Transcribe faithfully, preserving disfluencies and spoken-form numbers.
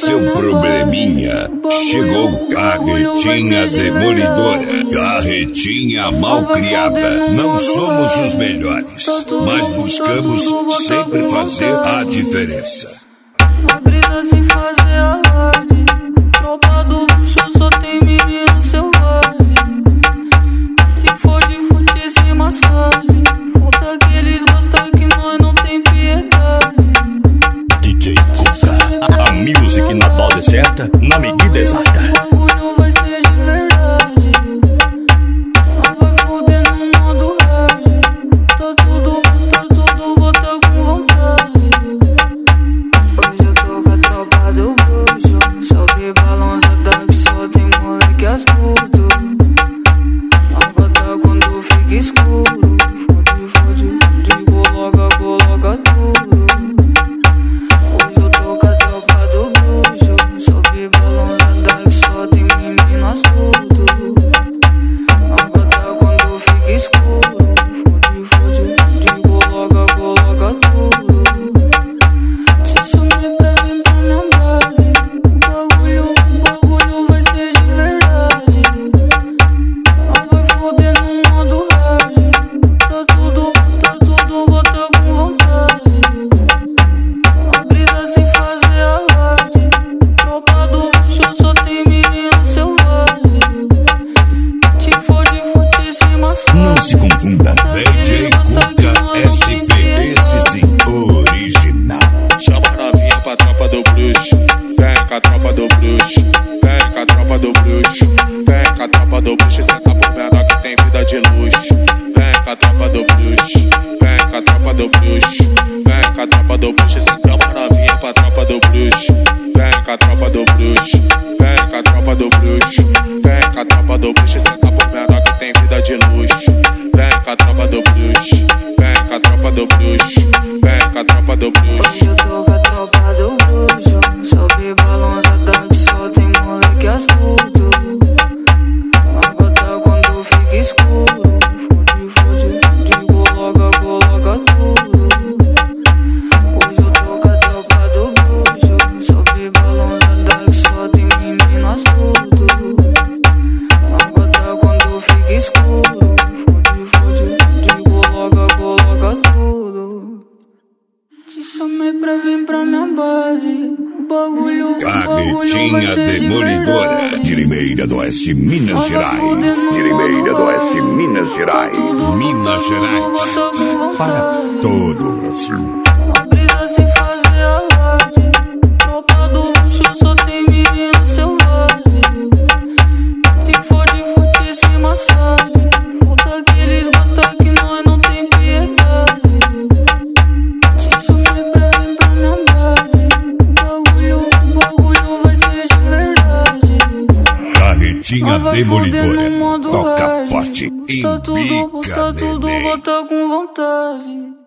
seu probleminha. Chegou Carretinha Demolidora. Carretinha malcriada. Não somos os melhores, mas buscamos sempre fazer a diferença. Na brisa sem fazer alarde, tropa do bucho só tem menino selvagem. Se for de fute sem massagem, falta que eles gostam que nós não tem piedade. D J Cuca, a music na dose certa, na medida exata. O bagulho vai ser de verdade. Nós vai foder no modo hard. Tá tudo, tá tudo, bota com vontade. Hoje eu tô com a tropa do bruxo. Sobe balançada que só tem moleque astuto. Agora quando fica escuro, fode, fode, digo logo, coloca tudo. Hoje eu tô com a tropa do bruxo. Sobe balançada que só tem menino astuto. Agora quando fica escuro, fode, fode, digo logo, coloca tudo. Te chamei pra vir pra minha base. O bagulho, o bagulho vai ser de verdade. Nós vai foder no modo hard. Tá tudo, tá tudo, bota com vontade. A brisa sem fazer alarde, tropa do bucho só tem menino selvagem. Se for de fute sem massagem, Não se confunda, D J Cuca S P, esse sim, original. Chama a novinha pra tropa do bruxo. Vem com a tropa do bruxo. Vem com a tropa do bruxo. Vem com a tropa do bruxo. Senta por menor que tem vida de luxo. Vem com a tropa do bruxo. Vem com a tropa do bruxo. Vem com a tropa do bruxo. Chama a novinha pra tropa do bruxo. Vem com a tropa do bruxo. Vem com a tropa do bruxo. Vem com a tropa do bruxo. Senta por menor que tem vida de luxo. Vem com a tropa do bruxo. Vem com a tropa do bruxo. Vem com a tropa do bruxo. hoje eu tô com a tropa do bruxo. Sobe balançada que só tem moleque astuto. Agora quando fica escuro, fode, fode, digo logo, coloca tudo. Hoje eu tô com a tropa do bruxo. Sobe balançada que só tem menino astuto. Agora quando fica escuro, fode, fode, digo logo, coloca tudo. Te chamei pra vir pra minha base. O bagulho, o bagulho vai Carretinha ser de Demolidora. verdade. De Limeira do Oeste, Minas Nós vai Gerais. foder no De Limeira do Oeste, modo Minas hard. Gerais. Tudo, Minas tudo, Gerais. bota com Para vontade. todo o Brasil. A brisa sem fazer alarde, tropa do bucho só tem menino selvagem. Se for de fute sem massagem, falta que eles gostam que nós não tem piedade. Te chamei pra vir pra minha base. O bagulho, o bagulho vai ser de verdade. Carretinha Nós vai foder no Demolidora. modo Toca hard. forte e Tá tudo, bica, tá tudo, neném. bota com vontade.